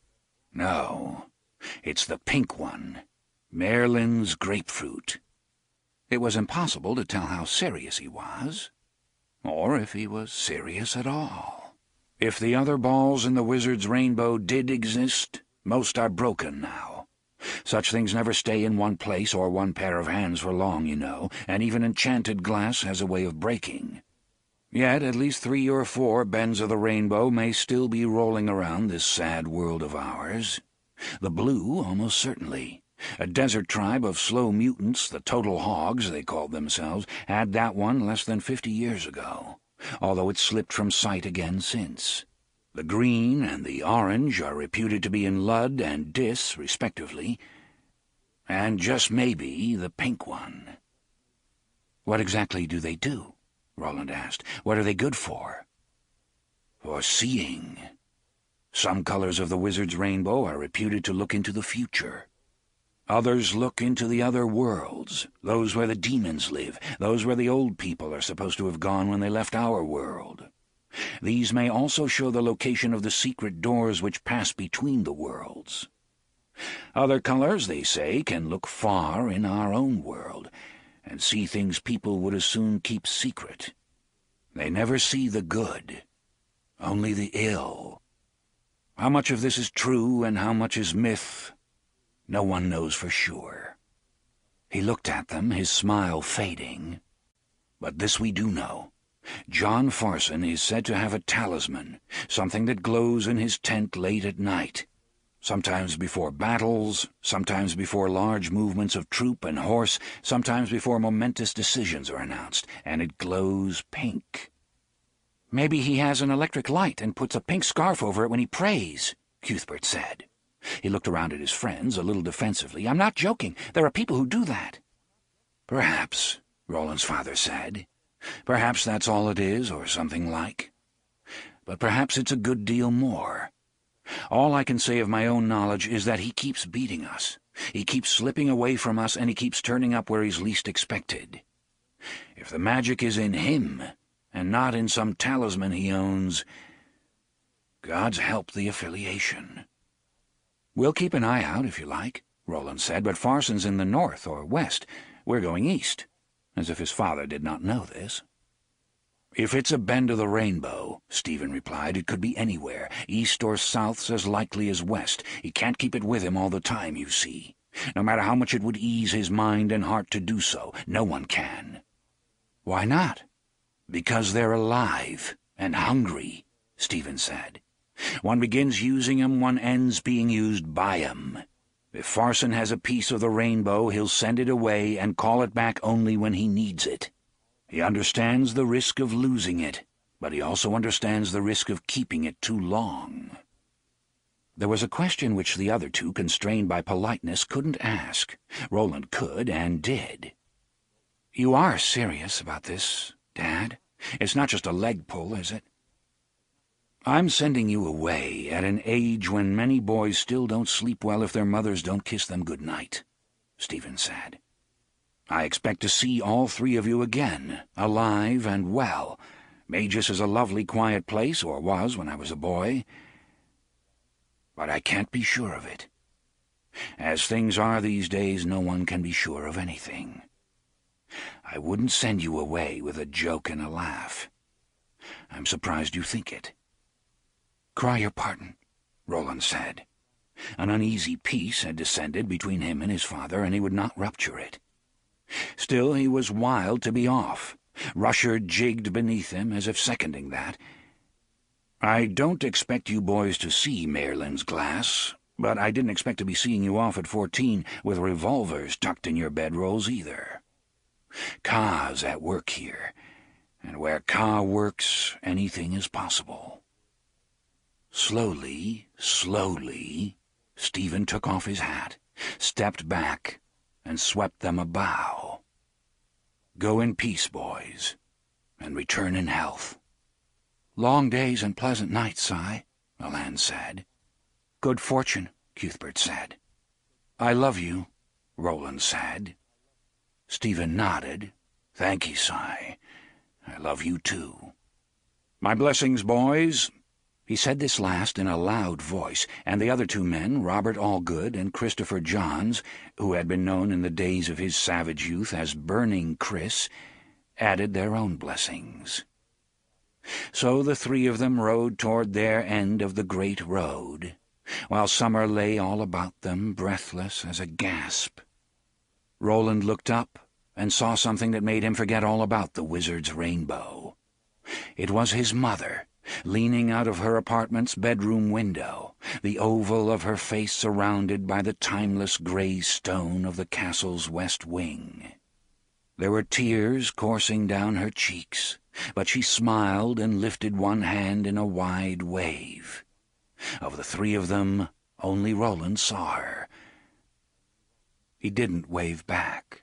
No, it's the pink one, Merlin's grapefruit." It was impossible to tell how serious he was, or if he was serious at all. If the other balls in the wizard's rainbow did exist, most are broken now. Such things never stay in one place or one pair of hands for long, you know, and even enchanted glass has a way of breaking. Yet at least three or four bends of the rainbow may still be rolling around this sad world of ours. The blue, almost certainly. A desert tribe of slow mutants, the Total Hogs, they called themselves, had that one less than fifty years ago, although it's slipped from sight again since. The green and the orange are reputed to be in Lud and Dis, respectively, and just maybe the pink one. "What exactly do they do?" Roland asked. "What are they good for?" "For seeing. Some colors of the wizard's rainbow are reputed to look into the future. Others look into the other worlds, those where the demons live, those where the old people are supposed to have gone when they left our world. These may also show the location of the secret doors which pass between the worlds. Other colors, they say, can look far in our own world and see things people would as soon keep secret. They never see the good, only the ill. How much of this is true and how much is myth, no one knows for sure." He looked at them, his smile fading. "But this we do know. John Farson is said to have a talisman, something that glows in his tent late at night, sometimes before battles, sometimes before large movements of troop and horse, sometimes before momentous decisions are announced, and it glows pink." "Maybe he has an electric light and puts a pink scarf over it when he prays," Cuthbert said. He looked around at his friends a little defensively. "I'm not joking. There are people who do that." "Perhaps," Roland's father said. "Perhaps that's all it is, or something like. But perhaps it's a good deal more. All I can say of my own knowledge is that he keeps beating us. He keeps slipping away from us, and he keeps turning up where he's least expected. If the magic is in him, and not in some talisman he owns, God's help the affiliation. We'll keep an eye out, if you like, Roland said, but Farson's in the north or west. We're going east, as if his father did not know this. If it's a bend of the rainbow, Stephen replied, it could be anywhere. East or south's as likely as west. He can't keep it with him all the time, you see. No matter how much it would ease his mind and heart to do so, no one can. Why not? Because they're alive and hungry, Stephen said. One begins using 'em, one ends being used by 'em. If Farson has a piece of the rainbow, he'll send it away and call it back only when he needs it. He understands the risk of losing it, but he also understands the risk of keeping it too long. There was a question which the other two, constrained by politeness, couldn't ask. Roland could and did. "You are serious about this, Dad? It's not just a leg pull, is it?" "I'm sending you away at an age when many boys still don't sleep well if their mothers don't kiss them good night," Stephen said. "I expect to see all three of you again, alive and well. Magus is a lovely, quiet place, or was when I was a boy. But I can't be sure of it. As things are these days, no one can be sure of anything. I wouldn't send you away with a joke and a laugh. I'm surprised you think it." "Cry your pardon," Roland said. An uneasy peace had descended between him and his father, and he would not rupture it. Still, he was wild to be off. Rusher jigged beneath him, as if seconding that. "I don't expect you boys to see Merlin's glass, but I didn't expect to be seeing you off at fourteen with revolvers tucked in your bedrolls either. Kaa's at work here, and where Kaa works, anything is possible." Slowly, slowly, Stephen took off his hat, stepped back, and swept them a bow. "Go in peace, boys, and return in health." "Long days and pleasant nights, Si," Alan said. "Good fortune," Cuthbert said. "I love you," Roland said. Stephen nodded. "Thank you, Si. I love you too." "My blessings, boys." He said this last in a loud voice, and the other two men, Robert Allgood and Christopher Johns, who had been known in the days of his savage youth as Burning Chris, added their own blessings. So the three of them rode toward their end of the great road, while summer lay all about them, breathless as a gasp. Roland looked up and saw something that made him forget all about the wizard's rainbow. It was his mother, leaning out of her apartment's bedroom window, the oval of her face surrounded by the timeless grey stone of the castle's west wing. There were tears coursing down her cheeks, but she smiled and lifted one hand in a wide wave. Of the three of them, only Roland saw her. He didn't wave back.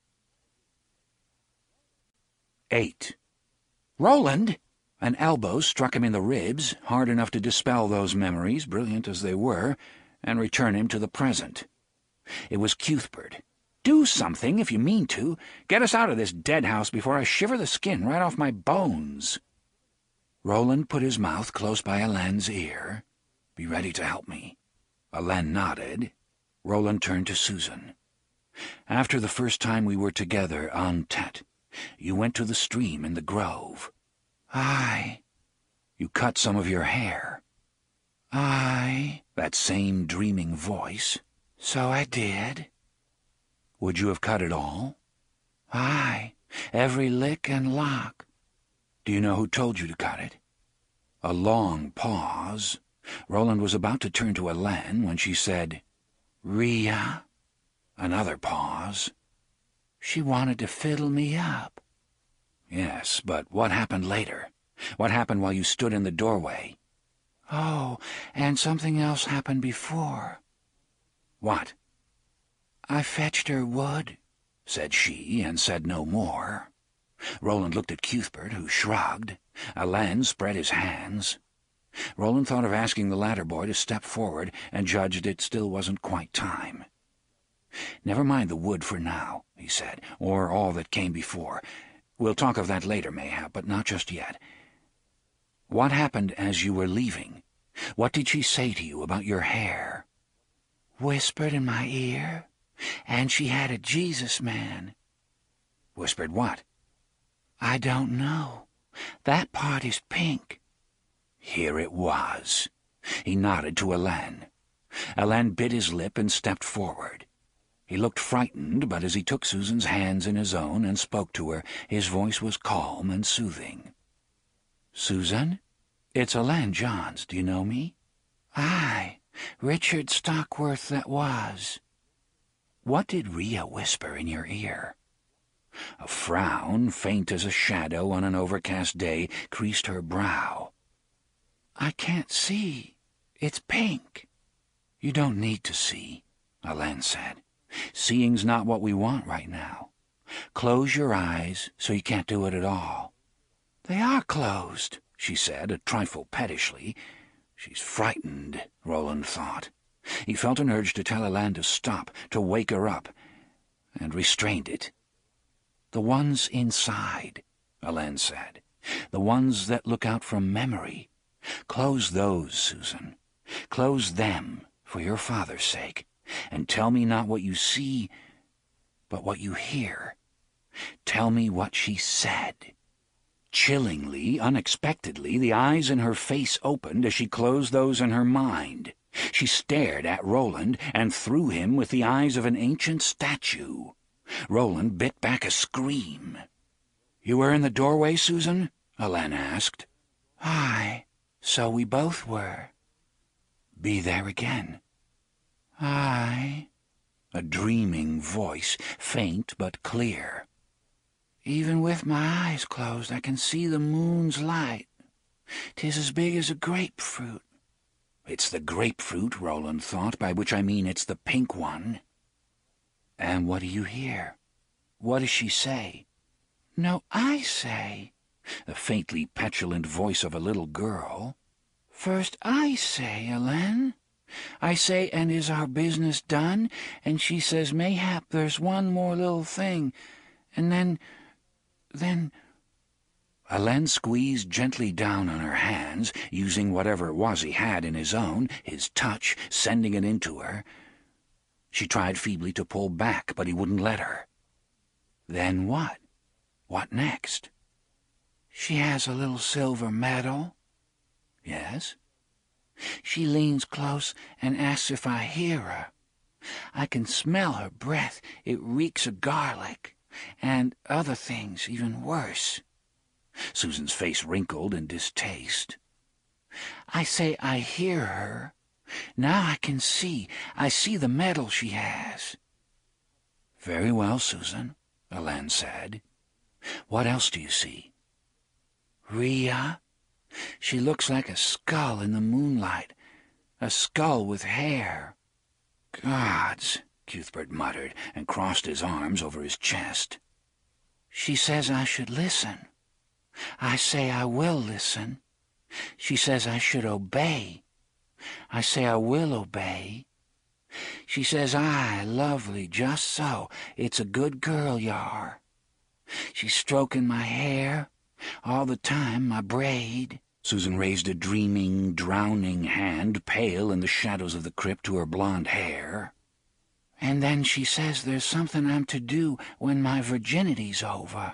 Eight. "Roland!" An elbow struck him in the ribs, hard enough to dispel those memories, brilliant as they were, and return him to the present. It was Cuthbert. "Do something, if you mean to. Get us out of this dead house before I shiver the skin right off my bones." Roland put his mouth close by Alan's ear. "Be ready to help me." Alan nodded. Roland turned to Susan. "After the first time we were together on Tet, you went to the stream in the grove." "Aye." "You cut some of your hair." "Aye." That same dreaming voice. "So I did." "Would you have cut it all?" "Aye, every lick and lock." "Do you know who told you to cut it?" A long pause. Roland was about to turn to Alan when she said, "Rhea." Another pause. "She wanted to fiddle me up." "Yes, but what happened later? What happened while you stood in the doorway?" "Oh, and something else happened before." "What?" "I fetched her wood," said she, and said no more. Roland looked at Cuthbert, who shrugged. Alan spread his hands. Roland thought of asking the latter boy to step forward and judged it still wasn't quite time. "Never mind the wood for now," he said, "or all that came before. We'll talk of that later, mayhap, but not just yet. What happened as you were leaving? What did she say to you about your hair?" "Whispered in my ear, and she had a Jesus man." "Whispered what?" "I don't know. That part is pink." Here it was. He nodded to Alain. Alain bit his lip and stepped forward. He looked frightened, but as he took Susan's hands in his own and spoke to her, his voice was calm and soothing. "Susan, it's Alain Johns. Do you know me?" "Aye, Richard Stockworth that was." "What did Rhea whisper in your ear?" A frown, faint as a shadow on an overcast day, creased her brow. "I can't see. It's pink." "You don't need to see," Alain said. "Seeing's not what we want right now. Close your eyes so you can't do it at all." "They are closed," she said, a trifle pettishly. She's frightened, Roland thought. He felt an urge to tell Alain to stop, to wake her up, and restrained it. "The ones inside," Alain said. "The ones that look out from memory. Close those, Susan. Close them, for your father's sake, and tell me not what you see, but what you hear. Tell me what she said." Chillingly, unexpectedly, the eyes in her face opened as she closed those in her mind. She stared at Roland and through him with the eyes of an ancient statue. Roland bit back a scream. "You were in the doorway, Susan?" Alain asked. "Aye, so we both were." "Be there again?" "Aye." A dreaming voice, faint but clear. "Even with my eyes closed, I can see the moon's light. 'Tis as big as a grapefruit." "It's the grapefruit," Roland thought, "by which I mean it's the pink one." "And what do you hear? What does she say?" "No, I say." The faintly petulant voice of a little girl. "First I say, Alain. I say, and is our business done? And she says, mayhap there's one more little thing. And then... then..." Alain squeezed gently down on her hands, using whatever it was he had in his own, his touch, sending it into her. She tried feebly to pull back, but he wouldn't let her. "Then what? What next?" "She has a little silver medal." "Yes?" "She leans close and asks if I hear her. I can smell her breath. It reeks of garlic. And other things even worse." Susan's face wrinkled in distaste. "I say I hear her. Now I can see. I see the medal she has." "Very well, Susan," Alain said. "What else do you see?" "Rhea. She looks like a skull in the moonlight. A skull with hair." "Gods," Cuthbert muttered, and crossed his arms over his chest. "She says I should listen. I say I will listen. She says I should obey. I say I will obey. She says, aye, lovely, just so. It's a good girl you are. She's stroking my hair, all the time my braid." Susan raised a dreaming, drowning hand, pale in the shadows of the crypt, to her blonde hair. "And then she says there's something I'm to do when my virginity's over.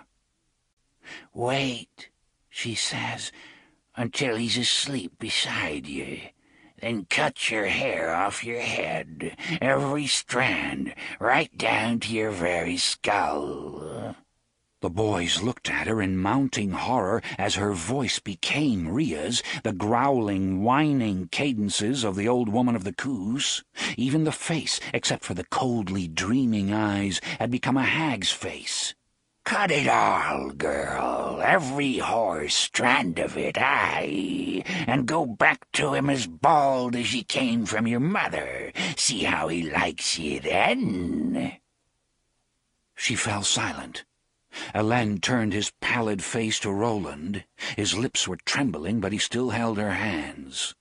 Wait, she says, until he's asleep beside you. Then cut your hair off your head, every strand, right down to your very skull." The boys looked at her in mounting horror as her voice became Rhea's, the growling, whining cadences of the old woman of the Coos. Even the face, except for the coldly dreaming eyes, had become a hag's face. "Cut it all, girl, every hoar strand of it, aye, and go back to him as bald as ye came from your mother. See how he likes ye then." She fell silent. Alain turned his pallid face to Roland. His lips were trembling, but he still held her hands.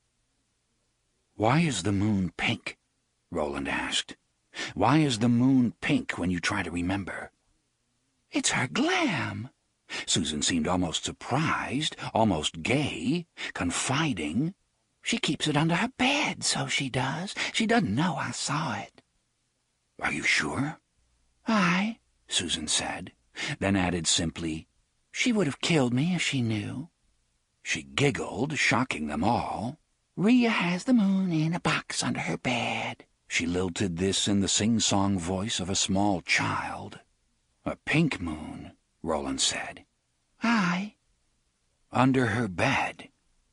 "Why is the moon pink?" Roland asked. "Why is the moon pink when you try to remember?" "It's her glam." Susan seemed almost surprised, almost gay, confiding. "She keeps it under her bed, so she does. She doesn't know I saw it." "Are you sure?" "Aye," Susan said, then added simply, "She would have killed me if she knew." She giggled, shocking them all. "Ria has the moon in a box under her bed." She lilted this in the sing-song voice of a small child. "A pink moon," Roland said. "Aye." "Under her bed."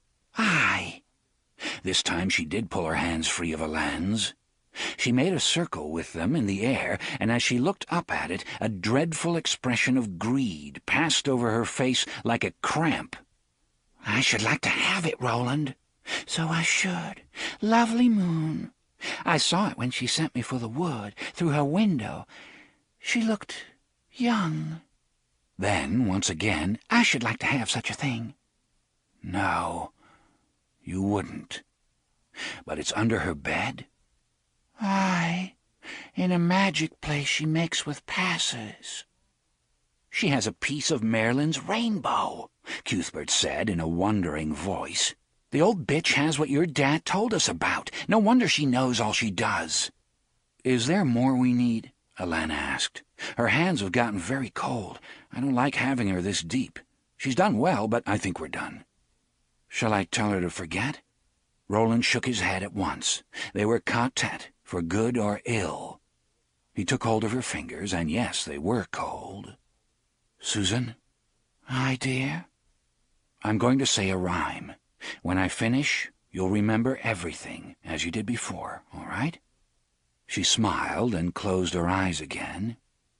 "Aye." This time she did pull her hands free of Alain's. She made a circle with them in the air, and as she looked up at it, a dreadful expression of greed passed over her face like a cramp. "I should like to have it, Roland." "So I should. Lovely moon. I saw it when she sent me for the wood, through her window. She looked young." Then, once again, "I should like to have such a thing." "No, you wouldn't. But it's under her bed?" "Aye, in a magic place she makes with passes." "She has a piece of Merlin's rainbow," Cuthbert said in a wondering voice. "The old bitch has what your dad told us about. No wonder she knows all she does." "Is there more we need?" Alain asked. "Her hands have gotten very cold. I don't like having her this deep. She's done well, but I think we're done." "Shall I tell her to forget?" Roland shook his head at once. They were quartet, for good or ill. He took hold of her fingers, and yes, they were cold. "Susan?" "Aye, dear?" "I'm going to say a rhyme. When I finish, you'll remember everything, as you did before, all right?" She smiled and closed her eyes again.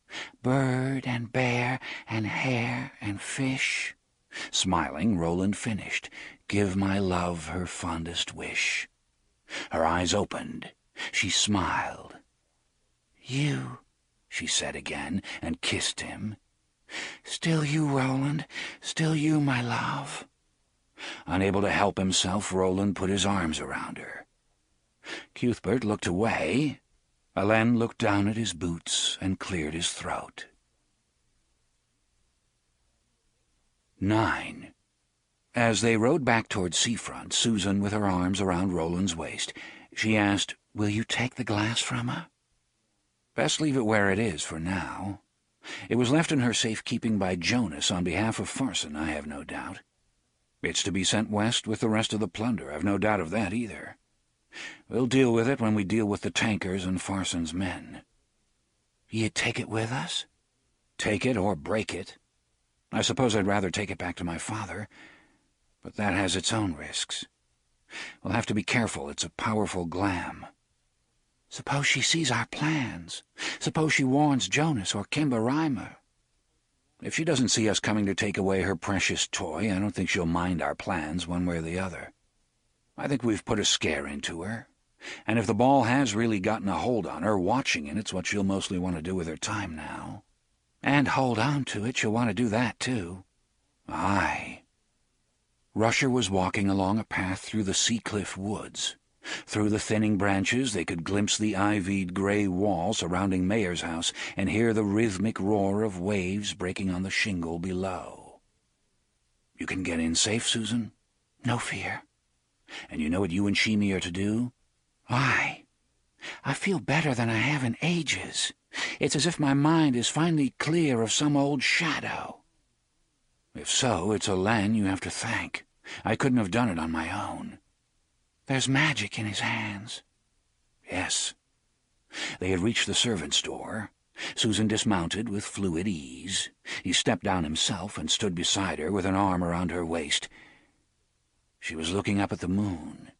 "Bird and bear and hare and fish." Smiling, Roland finished, "Give my love her fondest wish." Her eyes opened. She smiled. "You," she said again, and kissed him. "Still you, Roland, still you, my love." Unable to help himself, Roland put his arms around her. Cuthbert looked away. Alain looked down at his boots and cleared his throat. Nine. As they rode back toward seafront, Susan with her arms around Roland's waist, she asked, "Will you take the glass from her?" "Best leave it where it is for now. It was left in her safekeeping by Jonas on behalf of Farson, I have no doubt. It's to be sent west with the rest of the plunder, I've no doubt of that either. We'll deal with it when we deal with the tankers and Farson's men." "You'd take it with us?" "Take it or break it. I suppose I'd rather take it back to my father, but that has its own risks. We'll have to be careful. It's a powerful glam." "Suppose she sees our plans? Suppose she warns Jonas or Kimber Reimer?" "If she doesn't see us coming to take away her precious toy, I don't think she'll mind our plans one way or the other. I think we've put a scare into her, and if the ball has really gotten a hold on her, watching it's what she'll mostly want to do with her time now. And hold on to it, she'll want to do that, too." "Aye." Rusher was walking along a path through the Seacliff woods. Through the thinning branches they could glimpse the ivied grey wall surrounding Mayer's house and hear the rhythmic roar of waves breaking on the shingle below. "You can get in safe, Susan?" "No fear." "And you know what you and Shimi are to do?" "Aye. I feel better than I have in ages. It's as if my mind is finally clear of some old shadow." "If so, it's Alain you have to thank. I couldn't have done it on my own." "There's magic in his hands." "Yes." They had reached the servants' door. Susan dismounted with fluid ease. He stepped down himself and stood beside her with an arm around her waist. She was looking up at the moon.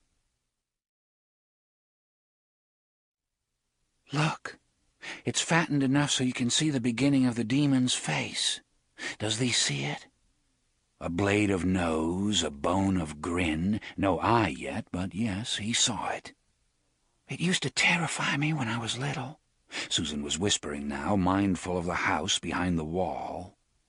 "Look, it's fattened enough so you can see the beginning of the demon's face. Does thee see it?" A blade of nose, a bone of grin, no eye yet, but yes, he saw it. "It used to terrify me when I was little." Susan was whispering now, mindful of the house behind the wall.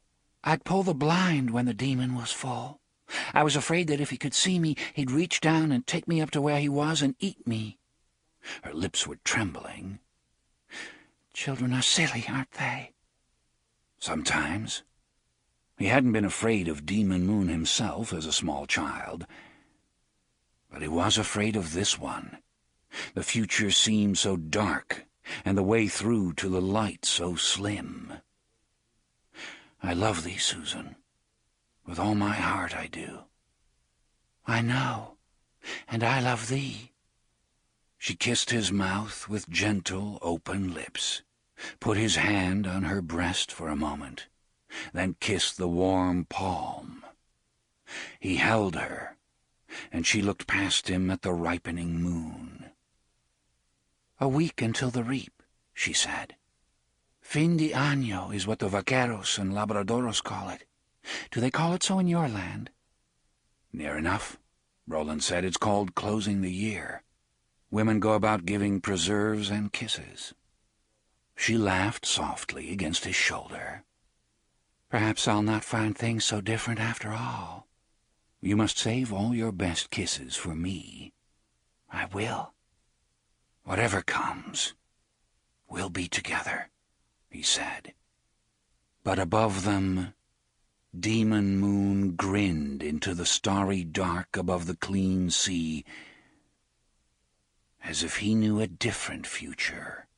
I'd pull the blind when the demon was full. I was afraid that if he could see me, he'd reach down and take me up to where he was and eat me. Her lips were trembling. Children are silly, aren't they? Sometimes. He hadn't been afraid of Demon Moon himself as a small child, but he was afraid of this one. The future seemed so dark, and the way through to the light so slim. I love thee, Susan. With all my heart I do. I know, and I love thee. She kissed his mouth with gentle, open lips, put his hand on her breast for a moment, then kissed the warm palm. He held her, and she looked past him at the ripening moon. A week until the reap, she said. Fin de año is what the vaqueros and labradoros call it. Do they call it so in your land? Near enough, Roland said. It's called closing the year. Women go about giving preserves and kisses. She laughed softly against his shoulder. Perhaps I'll not find things so different after all. You must save all your best kisses for me. I will. Whatever comes, we'll be together, he said. But above them, Demon Moon grinned into the starry dark above the clean sea, as if he knew a different future.